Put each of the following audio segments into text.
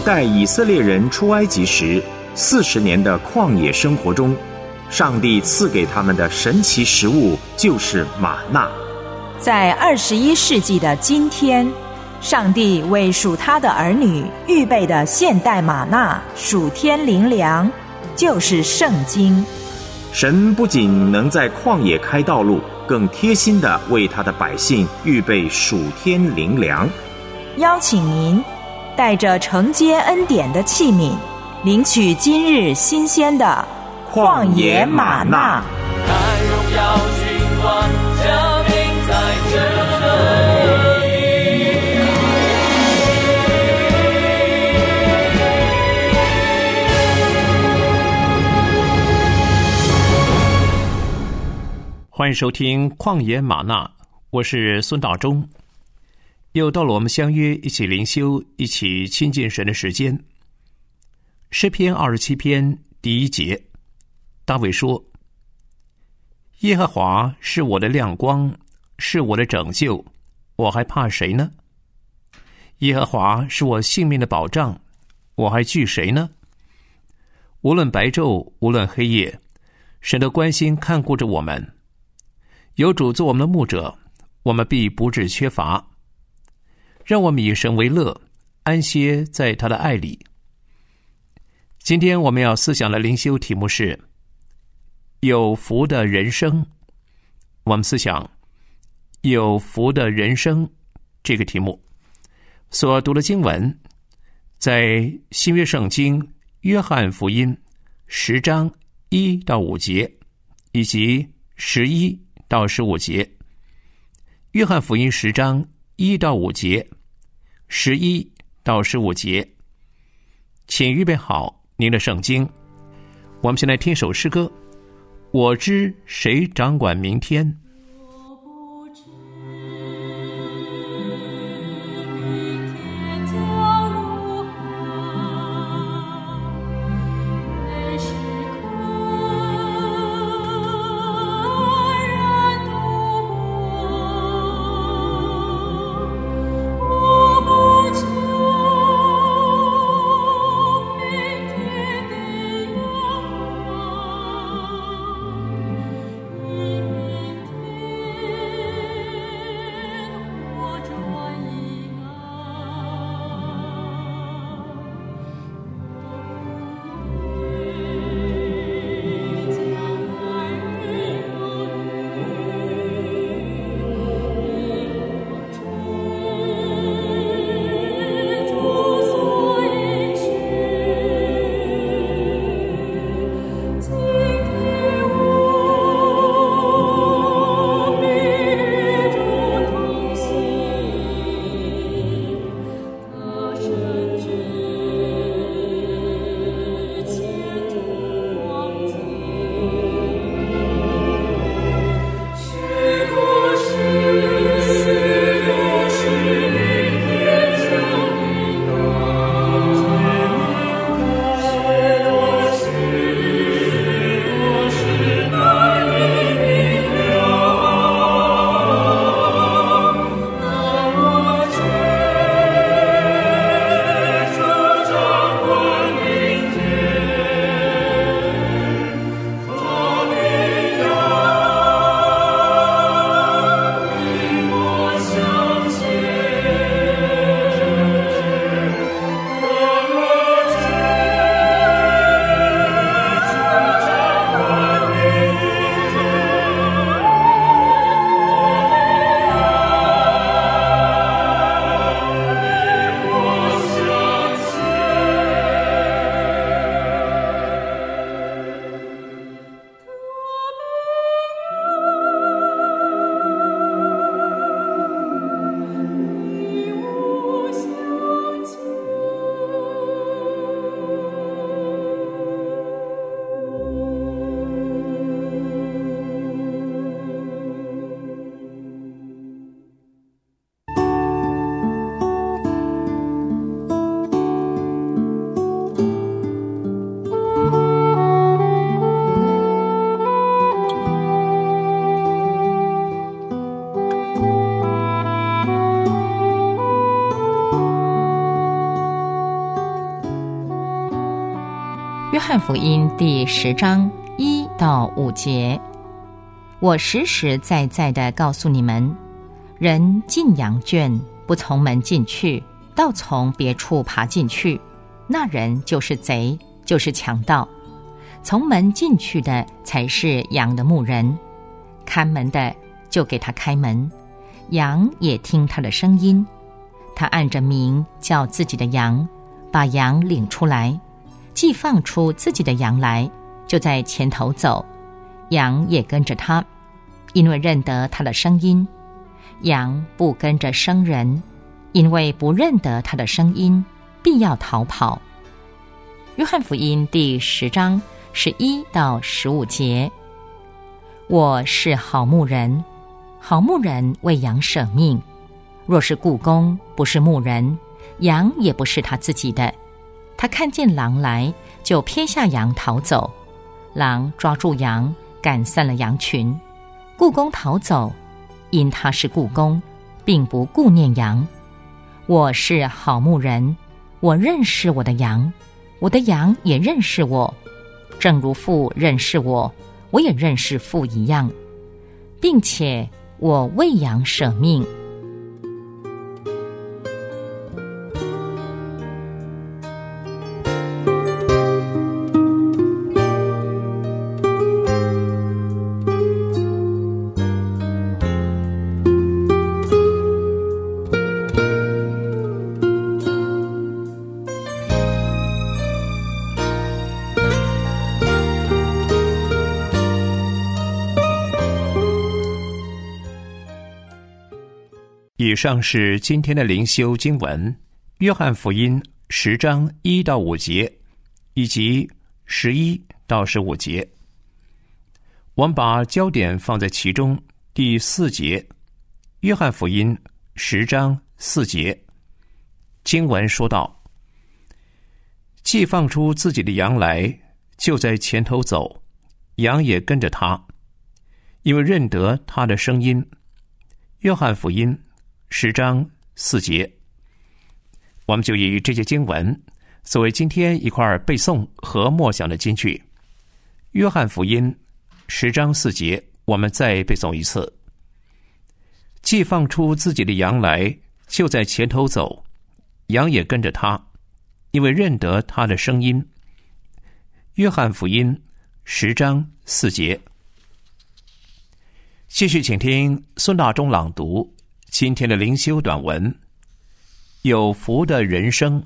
带以色列人出埃及时40年的旷野生活中，上帝赐给他们的神奇食物就是玛纳。 在21世纪的今天，上帝为属他的儿女预备的现代玛纳属天灵粮，就是圣经。 神不仅能在旷野开道路，更贴心地为他的百姓预备属天灵粮。 邀请您带着承接恩典的器皿，领取今日新鲜的旷野玛纳。 看荣耀君王降临在这里。 欢迎收听旷野玛纳，我是孙道忠。又到了我们相约一起灵修、一起亲近神的时间。诗篇27篇第1节，大卫说：耶和华是我的亮光，是我的拯救，我还怕谁呢？耶和华是我性命的保障，我还惧谁呢？无论白昼，无论黑夜，神的关心看顾着我们。有主做我们的牧者，我们必不致缺乏。让我们以神为乐，安歇在他的爱里。今天我们要思想的灵修题目是有福的人生。我们思想有福的人生这个题目所读的经文，在新约圣经约翰福音10章1到5节，以及11到15节。约翰福音10章1到5节，11到15节。请预备好您的圣经，我们先来听首诗歌。我知谁掌管明天。 翰福音第10章1到5节，我实实在在地告诉你们，人进羊圈不从门进去，倒从别处爬进去，那人就是贼，就是强盗。从门进去的才是羊的牧人，看门的就给他开门，羊也听他的声音。他按着名叫自己的羊，把羊领出来，既放出自己的羊来，就在前头走，羊也跟着他，因为认得他的声音。羊不跟着生人，因为不认得他的声音，必要逃跑。约翰福音第10章11到15节，我是好牧人，好牧人为羊舍命。若是雇工不是牧人，羊也不是他自己的。他看见狼来，就撇下羊逃走，狼抓住羊，赶散了羊群。雇工逃走，因他是雇工，并不顾念羊。我是好牧人，我认识我的羊，我的羊也认识我，正如父认识我，我也认识父一样，并且我为羊舍命。 以上是今天的灵修经文，约翰福音10章1到5节，以及11到15节。我们把焦点放在其中第4节，约翰福音10章4节，经文说道：既放出自己的羊来，就在前头走，羊也跟着他，因为认得他的声音。约翰福音10章4节，我们就以这些经文作为今天一块背诵和默想的金句。约翰福音10章4节，我们再背诵一次：既放出自己的羊来，就在前头走，羊也跟着他，因为认得他的声音。约翰福音10章4节。继续请听孙大中朗读今天的灵修短文，有福的人生。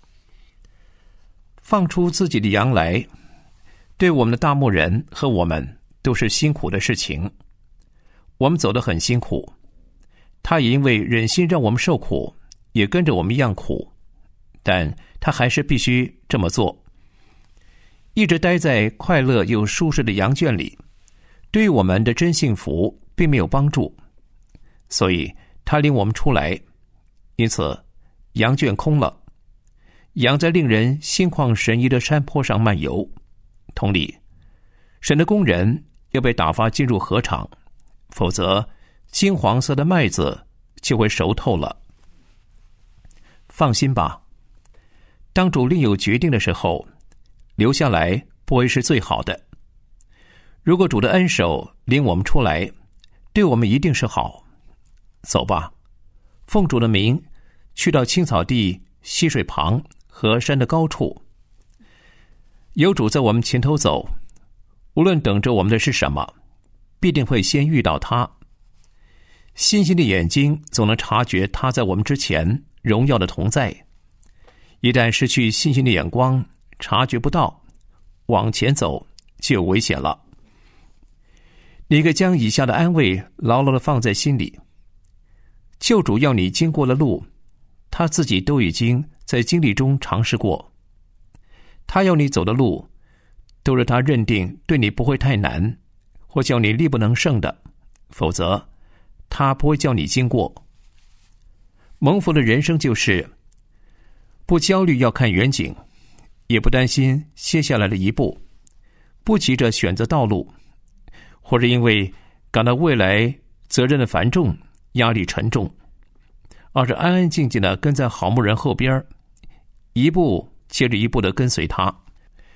放出自己的羊来，对我们的大牧人和我们都是辛苦的事情。我们走得很辛苦，他也因为忍心让我们受苦，也跟着我们一样苦，但他还是必须这么做。一直待在快乐又舒适的羊圈里，对于我们的真幸福并没有帮助，所以他领我们出来，因此羊圈空了，羊在令人心旷神怡的山坡上漫游。同理，神的工人要被打发进入禾场，否则金黄色的麦子就会熟透了。放心吧，当主另有决定的时候，留下来不会是最好的。如果主的恩手领我们出来，对我们一定是好。走吧，奉主的名，去到青草地、溪水旁和山的高处。有主在我们前头走，无论等着我们的是什么，必定会先遇到他。信心的眼睛总能察觉他在我们之前荣耀的同在。一旦失去信心的眼光，察觉不到，往前走就有危险了。你可将以下的安慰牢牢地放在心里：救主要你经过的路，他自己都已经在经历中尝试过。他要你走的路，都是他认定对你不会太难，或叫你力不能胜的，否则他不会叫你经过。蒙福的人生就是不焦虑要看远景，也不担心接下来的一步，不急着选择道路，或者因为感到未来责任的繁重，压力沉重，而是安安静静的跟在好牧人后边，一步接着一步的跟随他。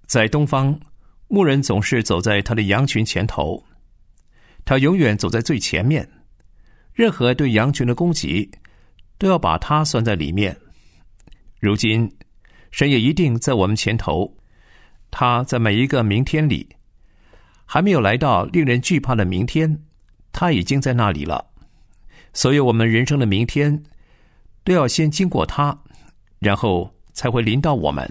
在东方，牧人总是走在他的羊群前头，他永远走在最前面，任何对羊群的攻击都要把他算在里面。如今神也一定在我们前头，他在每一个明天里，还没有来到令人惧怕的明天，他已经在那里了。所有我们人生的明天都要先经过他，然后才会临到我们。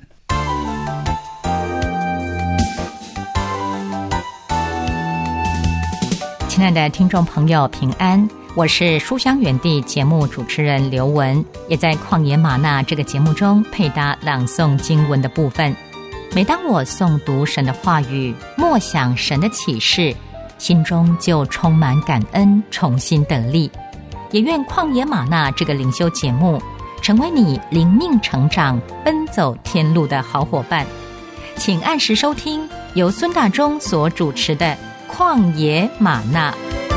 亲爱的听众朋友，平安，我是书香园地节目主持人刘雯，也在旷野吗哪这个节目中配搭朗诵经文的部分。每当我诵读神的话语，默想神的启示，心中就充满感恩，重新得力。也愿旷野吗哪这个灵修节目成为你灵命成长、奔走天路的好伙伴。请按时收听由孙大中所主持的旷野吗哪。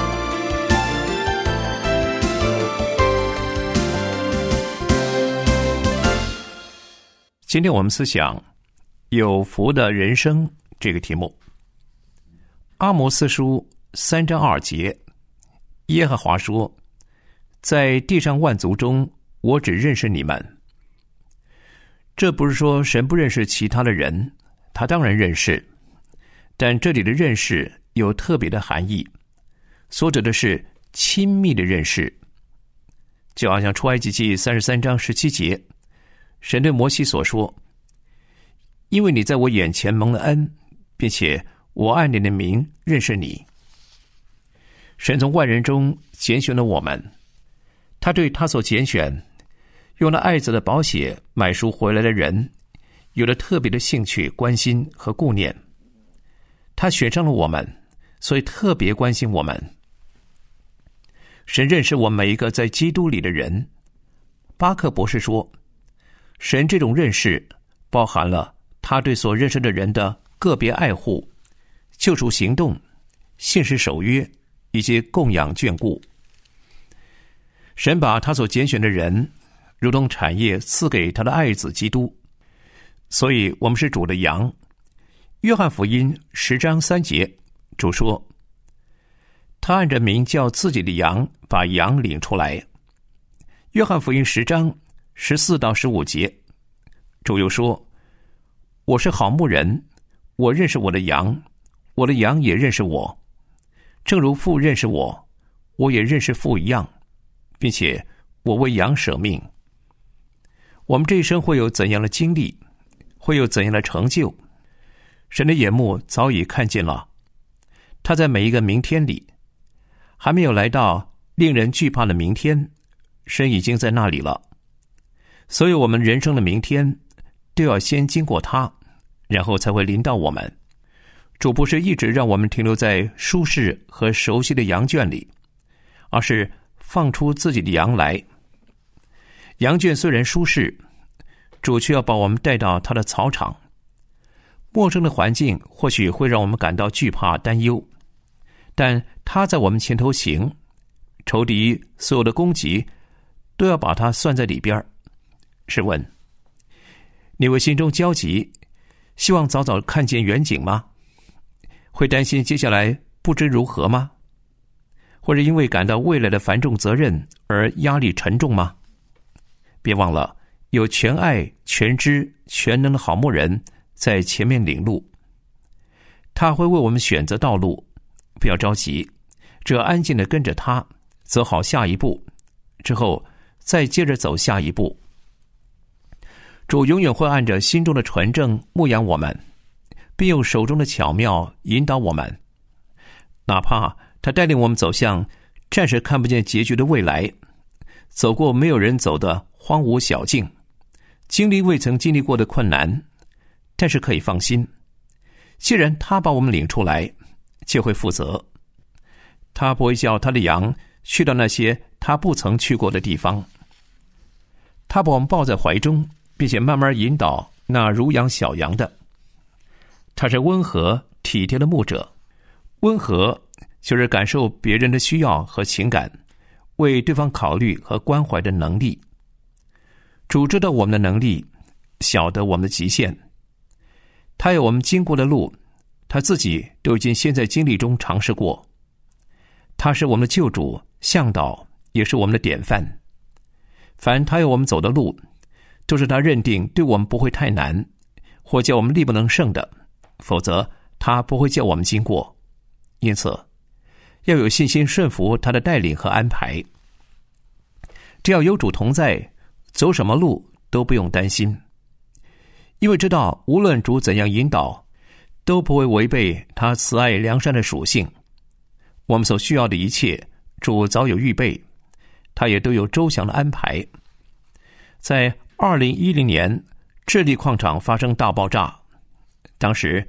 今天我们思想有福的人生这个题目。阿摩司书3章2节，耶和华说，在地上万族中，我只认识你们。这不是说神不认识其他的人，他当然认识，但这里的认识有特别的含义，所指的是亲密的认识。就好像出埃及记33章17节，神对摩西所说，因为你在我眼前蒙了恩，并且我按你的名认识你。神从万人中拣选了我们，他对他所拣选用了爱子的宝血买赎回来的人有了特别的兴趣、关心和顾念。他选上了我们，所以特别关心我们。神认识我们每一个在基督里的人。巴克博士说，神这种认识包含了他对所认识的人的个别爱护、救赎行动、信实守约以及供养眷顾。神把他所拣选的人如同产业赐给他的爱子基督，所以我们是主的羊。约翰福音10章3节，主说，他按着名叫自己的羊，把羊领出来。约翰福音10章14到15节，主又说，我是好牧人，我认识我的羊，我的羊也认识我，正如父认识我，我也认识父一样，并且我为羊舍命。我们这一生会有怎样的经历，会有怎样的成就，神的眼目早已看见了。他在每一个明天里，还没有来到令人惧怕的明天，神已经在那里了。所有我们人生的明天都要先经过他，然后才会临到我们。主不是一直让我们停留在舒适和熟悉的羊圈里，而是放出自己的羊来。羊圈虽然舒适，主却要把我们带到他的草场。陌生的环境或许会让我们感到惧怕担忧，但他在我们前头行，仇敌所有的攻击都要把它算在里边。试问，你会心中焦急，希望早早看见远景吗？会担心接下来不知如何吗？或者因为感到未来的繁重责任而压力沉重吗？别忘了，有全爱、全知、全能的好牧人在前面领路，他会为我们选择道路。不要着急，只要安静地跟着他，走好下一步，之后再接着走下一步。主永远会按着心中的纯正牧养我们，并用手中的巧妙引导我们。哪怕他带领我们走向暂时看不见结局的未来，走过没有人走的荒芜小径，经历未曾经历过的困难，但是可以放心，既然他把我们领出来，就会负责。他不会叫他的羊去到那些他不曾去过的地方。他把我们抱在怀中，并且慢慢引导那如养小羊的。他是温和体贴的牧者。温和就是感受别人的需要和情感，为对方考虑和关怀的能力。主知道我们的能力，晓得我们的极限。 他有我们经过的路，他自己都已经先在经历中尝试过。他是我们的救主、向导，也是我们的典范。凡他有我们走的路，都是他认定对我们不会太难，或叫我们力不能胜的，否则他不会叫我们经过。因此要有信心顺服他的带领和安排。只要有主同在，走什么路都不用担心，因为知道无论主怎样引导，都不会违背他慈爱良善的属性。我们所需要的一切，主早有预备，他也都有周详的安排。在2010年，智利矿场发生大爆炸，当时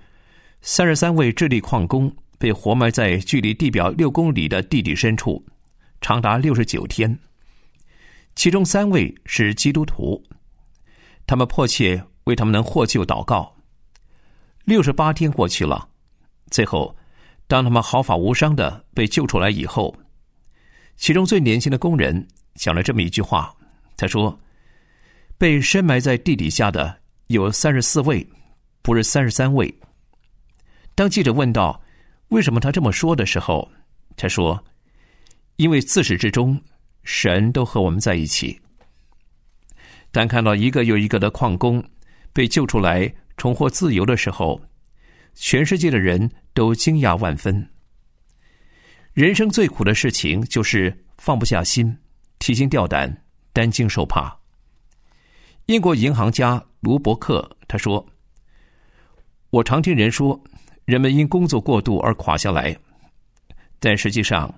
33位智利矿工被活埋在距离地表6公里的地底深处，长达69天。其中3位是基督徒，他们迫切为他们能获救祷告。68天过去了，最后当他们毫发无伤的被救出来以后，其中最年轻的工人讲了这么一句话，他说：被深埋在地底下的有34位，不是33位。当记者问到为什么他这么说的时候，他说：因为自始至终神都和我们在一起。当看到一个又一个的矿工被救出来重获自由的时候，全世界的人都惊讶万分。人生最苦的事情就是放不下心，提心吊胆，担惊受怕。英国银行家卢伯克他说：我常听人说人们因工作过度而垮下来，但实际上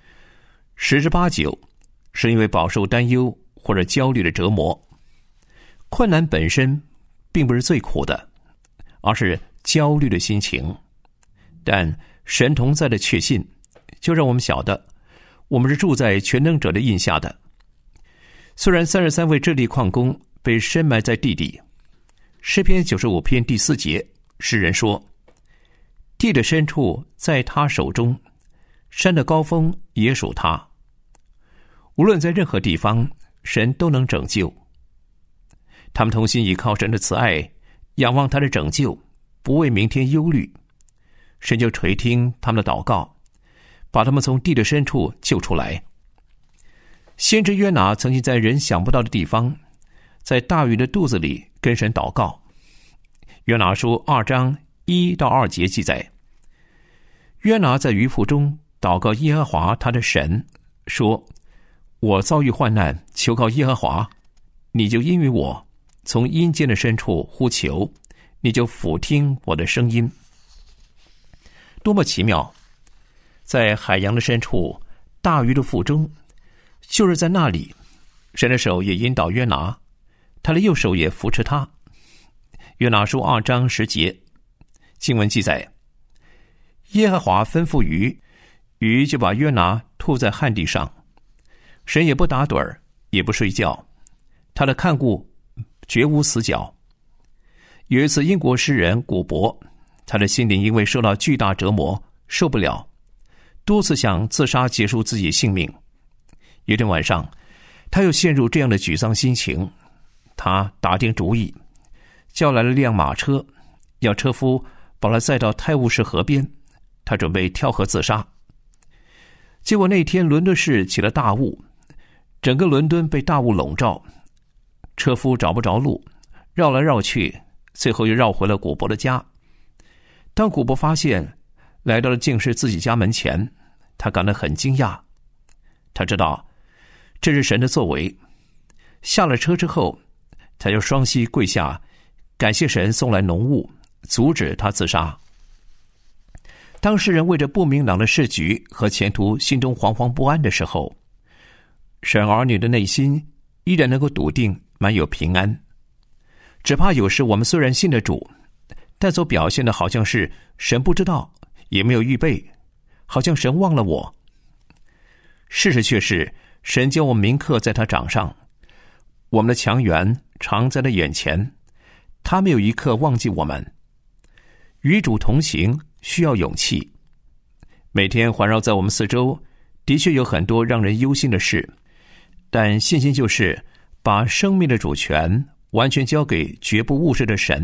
10之8九是因为饱受担忧或者焦虑的折磨。困难本身并不是最苦的，而是焦虑的心情。但神同在的确信，就让我们晓得我们是住在全能者的印下的。虽然33位智利矿工被深埋在地底，诗篇95篇第4节，诗人说：地的深处在他手中，山的高峰也属他。无论在任何地方，神都能拯救。他们同心倚靠神的慈爱，仰望他的拯救，不为明天忧虑。神就垂听他们的祷告，把他们从地的深处救出来。先知约拿曾经在人想不到的地方，在大鱼的肚子里跟神祷告。约拿书2章1到2节记载，约拿在鱼腹中祷告耶和华他的神，说：我遭遇患难，求告耶和华，你就因为我从阴间的深处呼求，你就俯听我的声音。多么奇妙！在海洋的深处，大鱼的腹中，就是在那里，神的手也引导约拿，他的右手也扶持他。约拿书2章10节，经文记载，耶和华吩咐鱼，鱼就把约拿吐在旱地上。神也不打盹儿，也不睡觉，他的看顾绝无死角。有一次，英国诗人古伯，他的心灵因为受到巨大折磨，受不了，多次想自杀结束自己性命。有天晚上，他又陷入这样的沮丧心情，他打定主意，叫来了辆马车，要车夫把他载到泰晤士河边，他准备跳河自杀。结果那天伦敦市起了大雾，整个伦敦被大雾笼罩，车夫找不着路，绕来绕去，最后又绕回了古伯的家。当古伯发现来到了竟是自己家门前，他感到很惊讶。他知道这是神的作为。下了车之后，他就双膝跪下，感谢神送来浓雾，阻止他自杀。当世人为着不明朗的市局和前途心中惶惶不安的时候，神儿女的内心依然能够笃定，满有平安。只怕有时我们虽然信了主，但所表现的好像是神不知道，也没有预备，好像神忘了我。事实却是神将我们铭刻在他掌上，我们的强援常在他眼前，他没有一刻忘记我们。与主同行需要勇气。每天环绕在我们四周，的确有很多让人忧心的事，但信心就是把生命的主权完全交给绝不误事的神，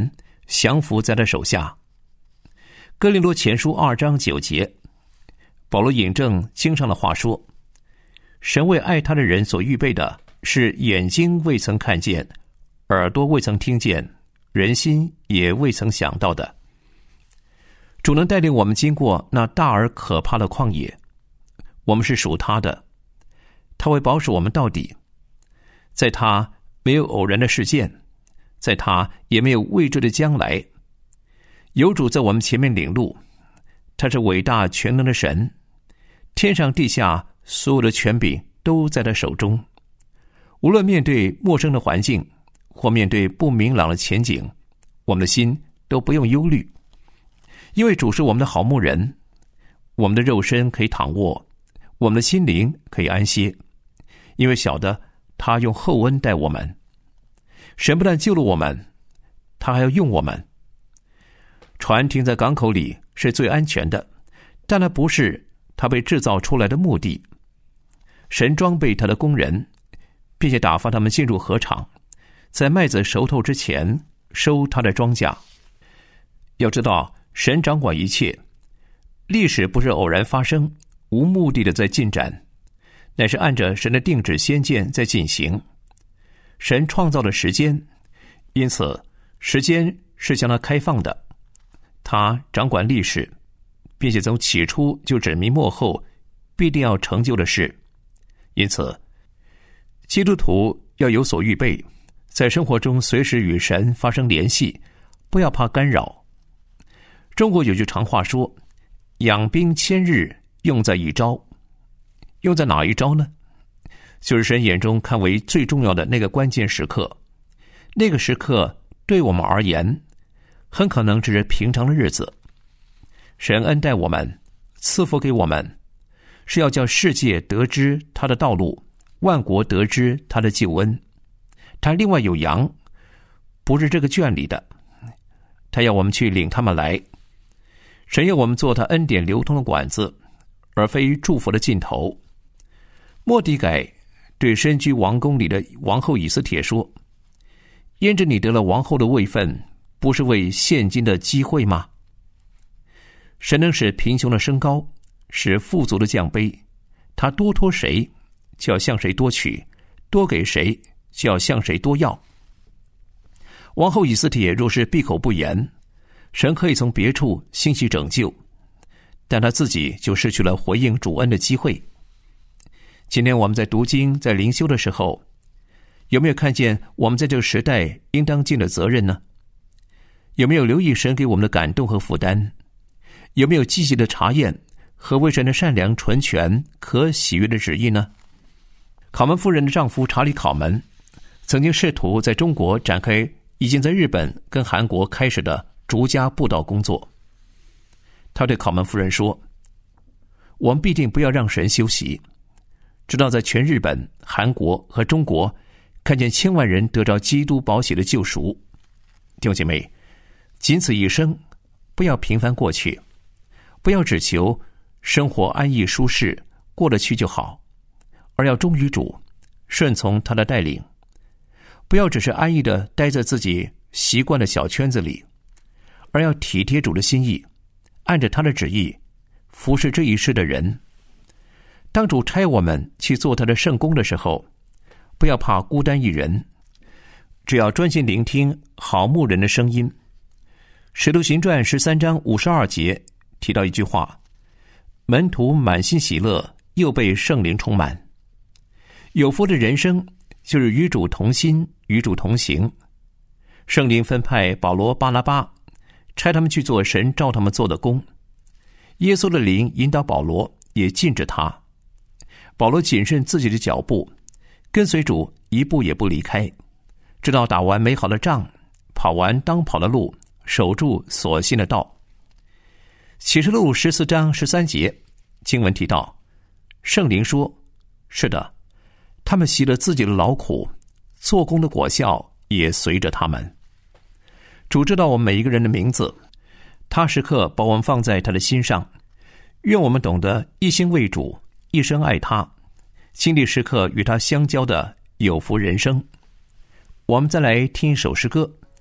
降服在他手下。哥林多前书2章9节，保罗引证经上的话说，神为爱他的人所预备的是眼睛未曾看见，耳朵未曾听见，人心也未曾想到的。主能带领我们经过那大而可怕的旷野，我们是属他的，他会保守我们到底。在他没有偶然的事件，在他也没有未知的将来。有主在我们前面领路，他是伟大全能的神，天上地下所有的权柄都在他手中。无论面对陌生的环境，或面对不明朗的前景，我们的心都不用忧虑，因为主是我们的好牧人，我们的肉身可以躺卧，我们的心灵可以安歇，因为晓得他用厚恩待我们。神不但救了我们，他还要用我们。船停在港口里是最安全的，但那不是他被制造出来的目的。神装备他的工人，并且打发他们进入禾场，在麦子熟透之前收他的庄稼。要知道，神掌管一切，历史不是偶然发生，无目的的在进展，乃是按着神的定旨先见在进行。神创造了时间，因此时间是将它开放的。他掌管历史，并且从起初就指明末后必定要成就的事。因此基督徒要有所预备，在生活中随时与神发生联系，不要怕干扰。中国有句常话说，养兵千日，用在一朝。用在哪一朝呢？就是神眼中看为最重要的那个关键时刻。那个时刻对我们而言很可能只是平常的日子。神恩待我们，赐福给我们，是要叫世界得知他的道路，万国得知他的救恩。他另外有羊，不是这个圈里的，他要我们去领他们来。神要我们做他恩典流通的管子，而非祝福的尽头。末底改对身居王宫里的王后以斯帖说，因着你得了王后的位分，不是为现今的机会吗？神能使贫穷的升高，使富足的降卑，他多托谁，就要向谁多取，多给谁，就要向谁多要。王后以斯帖若是闭口不言，神可以从别处兴起拯救，但他自己就失去了回应主恩的机会。今天我们在读经在灵修的时候，有没有看见我们在这个时代应当尽的责任呢？有没有留意神给我们的感动和负担？有没有积极的查验何为神的善良纯全可喜悦的旨意呢？考门夫人的丈夫查理考门曾经试图在中国展开已经在日本跟韩国开始的逐家布道工作。他对考门夫人说，我们必定不要让神休息，直到在全日本、韩国和中国看见千万人得着基督宝血的救赎。弟兄姐妹，仅此一生，不要平凡过去，不要只求生活安逸舒适，过得去就好，而要忠于主，顺从他的带领。不要只是安逸地待在自己习惯的小圈子里，而要体贴主的心意，按着他的旨意服侍这一世的人。当主差我们去做他的圣工的时候，不要怕孤单一人，只要专心聆听好牧人的声音。使徒行传13章52节提到一句话，门徒满心喜乐，又被圣灵充满。有福的人生就是与主同心，与主同行。圣灵分派保罗、巴拿巴，差他们去做神召他们做的工。耶稣的灵引导保罗，也禁止他。保罗谨慎自己的脚步，跟随主一步也不离开，直到打完美好的仗，跑完当跑的路，守住所信的道。启示录14章13节经文提到，圣灵说，是的，他们习了自己的劳苦，做工的果效也随着他们。主知道我们每一个人的名字，他时刻把我们放在他的心上，愿我们懂得一心为主，一生爱他，经历时刻与他相交的有福人生。我们再来听一首诗歌，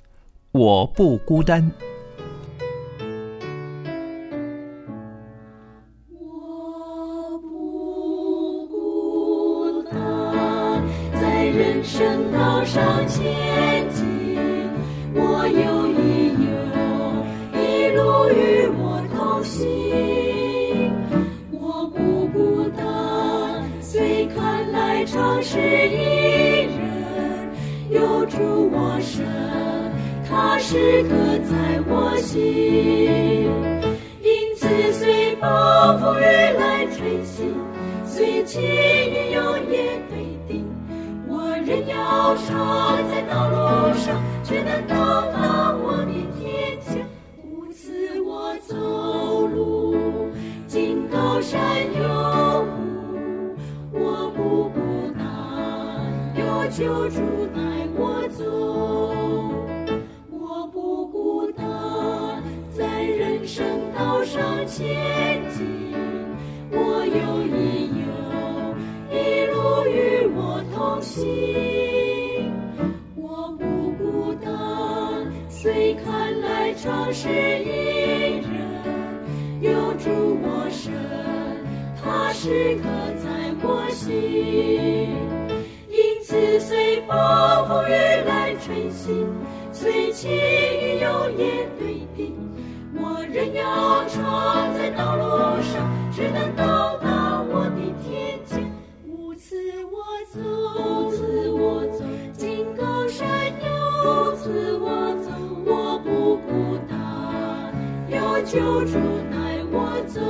我不孤单。 我不孤单，在人生道上前进，我有你有，一路与我同行。我不孤单，虽看来常是一人，有主我身，他时刻在我心。因此虽暴风雨来吹袭，虽晴雨有也对定，我仍要常在道路上，却能到达我的天家。无此我走路经高山有雾，我不孤单，有救主带我走。我不孤单，在人生道上前进，我有你有，一路与我同行。我不孤单，虽看来常是一人，有主我身，他时刻在我心。因此虽暴风雨来吹袭，虽晴雨有也对定，我仍要常在道路上，只能到达我的天家。无此我走，此我走，经高山有此我走，我不孤单，有救主带我走。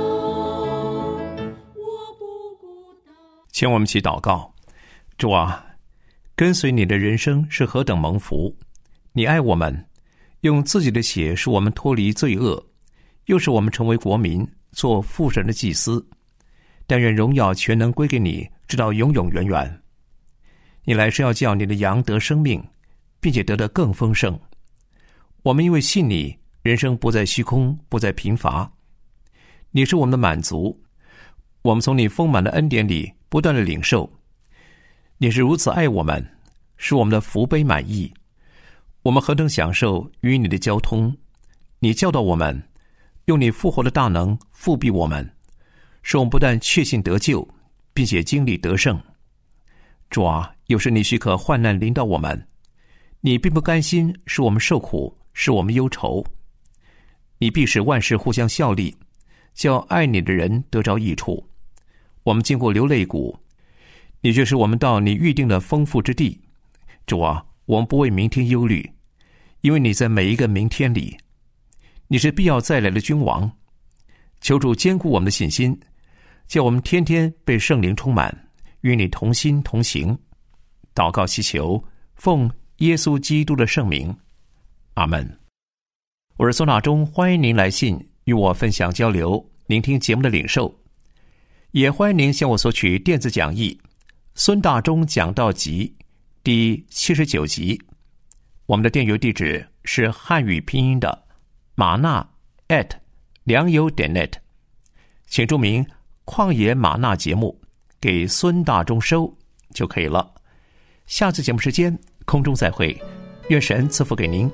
我不孤单。 请我们一起祷告。主啊，跟随你的人生是何等蒙福！你爱我们，用自己的血使我们脱离罪恶，又使我们成为国民，做父神的祭司。但愿荣耀全能归给你，直到永永远远。你来是要叫你的羊得生命，并且得得更丰盛。我们因为信你，人生不再虚空，不再贫乏。你是我们的满足，我们从你丰满的恩典里不断的领受。你是如此爱我们，使我们的福杯满溢。我们何等享受与你的交通！你教导我们，用你复活的大能复庇我们，使我们不但确信得救，并且经历得胜。主啊，有时你许可患难临到我们，你并不甘心使我们受苦，使我们忧愁。你必使万事互相效力，叫爱你的人得着益处。我们经过流泪谷，你却使我们到你预定的丰富之地。主啊，我们不为明天忧虑，因为你在每一个明天里。你是必要再来的君王。求主坚固我们的信心，叫我们天天被圣灵充满，与你同心同行。祷告祈求，奉耶稣基督的圣名，阿们。我是孙大中，欢迎您来信与我分享交流，聆听节目的领受。也欢迎您向我索取电子讲义《孙大中讲道集》第79集。我们的电邮地址是汉语拼音的玛纳@良友.net， 请注明旷野玛纳节目，给孙大中收就可以了。下次节目时间空中再会，愿神赐福给您。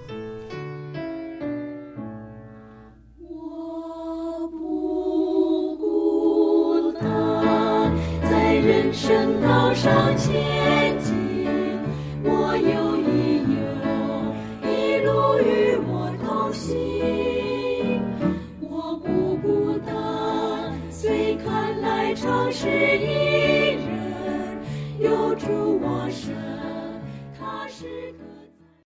我不孤单，在人生道上前进，我有你有，一路与我同行。我不孤单，虽看来常是